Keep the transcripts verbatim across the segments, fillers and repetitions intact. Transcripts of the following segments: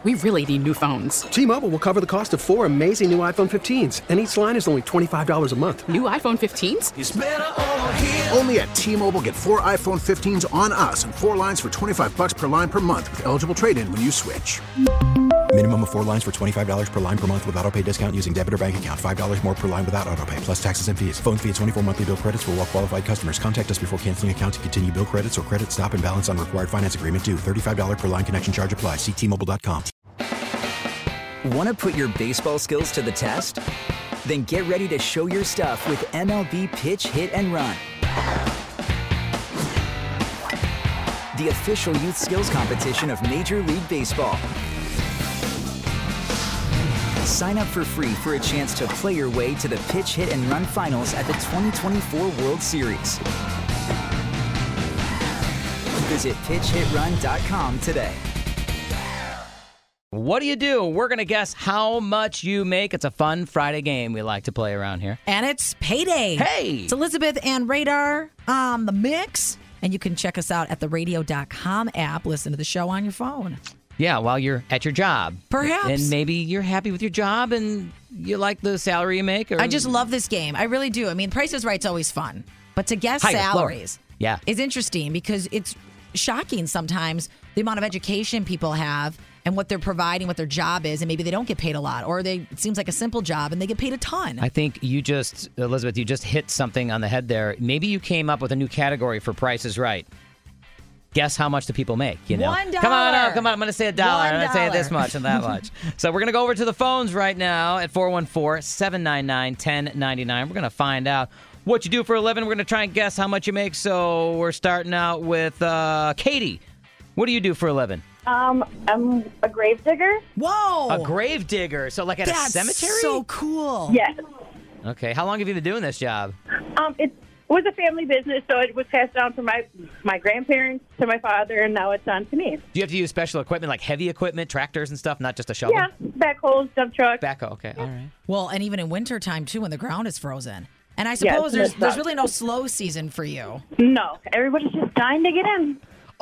We really need new phones. T-Mobile will cover the cost of four amazing new iPhone fifteens, and each line is only twenty-five dollars a month. New iPhone fifteens? It's better over here. Only at T-Mobile, get four iPhone fifteens on us and four lines for twenty-five dollars per line per month with eligible trade-in when you switch. Minimum of four lines for twenty-five dollars per line per month with autopay discount using debit or bank account. five dollars more per line without autopay, plus taxes and fees. Phone fee at twenty-four monthly bill credits for well-qualified customers. Contact us before canceling account to continue bill credits or credit stop and balance on required finance agreement due. thirty-five dollars per line connection charge applies. See T Mobile dot com. Want to put your baseball skills to the test? Then get ready to show your stuff with M L B Pitch, Hit, and Run. The official youth skills competition of Major League Baseball. Sign up for free for a chance to play your way to the Pitch, Hit, and Run finals at the twenty twenty-four World Series. Visit pitch hit run dot com today. What do you do? We're going to guess how much you make. It's a fun Friday game we like to play around here. And it's payday. Hey! It's Elizabeth and Radar on the mix. And you can check us out at the radio dot com app. Listen to the show on your phone. Yeah, while you're at your job. Perhaps. And maybe you're happy with your job and you like the salary you make. Or... I just love this game. I really do. I mean, Price is Right's always fun. But to guess Higher, salaries lower. Yeah. is interesting because it's shocking sometimes the amount of education people have and what they're providing, what their job is, and maybe they don't get paid a lot, or they it seems like a simple job and they get paid a ton. I think you just, Elizabeth, you just hit something on the head there. Maybe you came up with a new category for Price is Right. Guess how much do people make, you know? One dollar. Come on, oh, come on. I'm going to say a dollar. One I'm going to say dollar. this much and that much. So we're going to go over to the phones right now at four one four, seven nine nine, one oh nine nine. We're going to find out what you do for a living. We're going to try and guess how much you make. So we're starting out with uh, Katie. What do you do for a living? Um, I'm a grave digger. Whoa! A grave digger. So like at That's a cemetery? so cool. Yes. Okay. How long have you been doing this job? Um, it was a family business, so it was passed down from my my grandparents to my father, and now it's on to me. Do you have to use special equipment, like heavy equipment, tractors and stuff, not just a shovel? Yeah, backhoes, dump trucks. Backhoe, okay, all right. Well, and even in wintertime, too, when the ground is frozen. And I suppose Yes, there's it there's sucks. really no slow season for you. No, everybody's just dying to get in.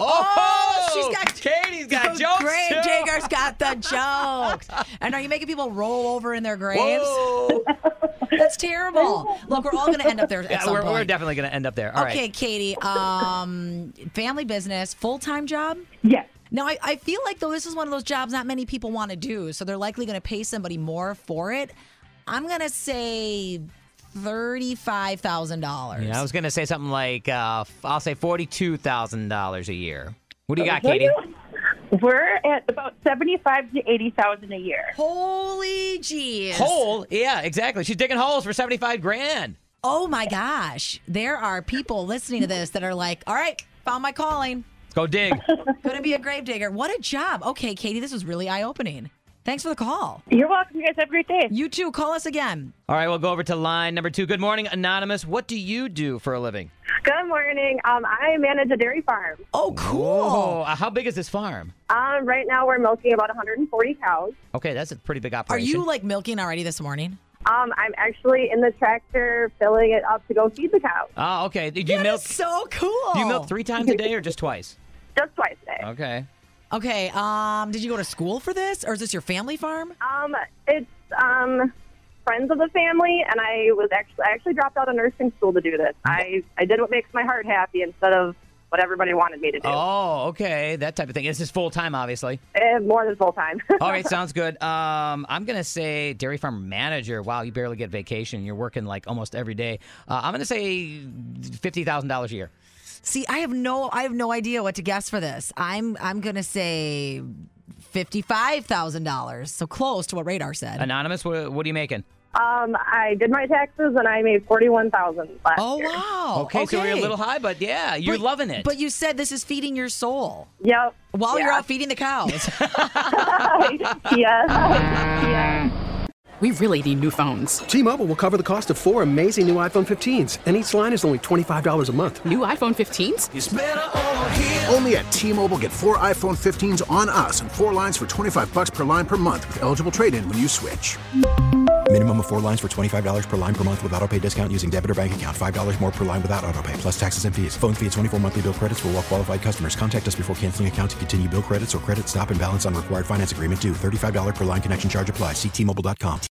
Oh, she's got Katie's got the jokes. Grave too. digger's got the jokes. And are you making people roll over in their graves? Whoa. That's terrible. Look, we're all going to end up there at Yeah, some we're, point. we're definitely going to end up there. All okay, right. Katie. Um, family business, full-time job? Yes. Now, I, I feel like, though, this is one of those jobs not many people want to do, so they're likely going to pay somebody more for it. I'm going to say thirty-five thousand dollars. Yeah, I was going to say something like, uh, I'll say forty-two thousand dollars a year. What do you got, What Katie? do you- We're at about seventy-five to eighty thousand a year. Holy jeez. Hole? Yeah, exactly. She's digging holes for seventy-five grand. Oh, my gosh. There are people listening to this that are like, all right, found my calling. Let's go dig. Going to be a grave digger. What a job. Okay, Katie, this was really eye-opening. Thanks for the call. You're welcome. You guys have a great day. You too. Call us again. All right, we'll go over to line number two. Good morning, Anonymous. What do you do for a living? Good morning. Um, I manage a dairy farm. Oh, cool. Oh, uh, how big is this farm? Um, right now we're milking about one hundred forty cows. Okay, that's a pretty big Are operation. you, like, milking already this morning? Um, I'm actually in the tractor filling it up to go feed the cows. Oh, okay. Did you That milk? is so cool. Do you milk three times a day or just twice? Just twice a day. Okay. Okay, um, did you go to school for this, or is this your family farm? Um, it's um, friends of the family, and I was actually I actually dropped out of nursing school to do this. I, I did what makes my heart happy instead of what everybody wanted me to do. Oh, okay. That type of thing. This is full time, obviously. Eh, more than full time. All right, sounds good. Um, I'm going to say dairy farm manager. Wow, you barely get vacation. You're working like almost every day. Uh, I'm going to say fifty thousand dollars a year. See, I have no I have no idea what to guess for this. I'm I'm going to say fifty-five thousand dollars. So close to what Radar said. Anonymous, what, what are you making? Um, I did my taxes, and I made forty-one thousand dollars last Oh, year. wow. Okay, so you're a little high, but yeah, you're But- loving it. But you said this is feeding your soul Yep. while Yeah. you're out feeding the cows. yes. yes. We really need new phones. T-Mobile will cover the cost of four amazing new iPhone fifteens, and each line is only twenty-five dollars a month. New iPhone fifteens? It's better over here. Only at T-Mobile, get four iPhone fifteens on us and four lines for twenty-five dollars per line per month with eligible trade-in when you switch. Minimum of four lines for twenty-five dollars per line per month with auto pay discount using debit or bank account. five dollars more per line without auto pay, plus taxes and fees. Phone fee at twenty-four monthly bill credits for well qualified customers. Contact us before canceling account to continue bill credits or credit stop and balance on required finance agreement due. thirty-five dollars per line connection charge applies. See T Mobile dot com.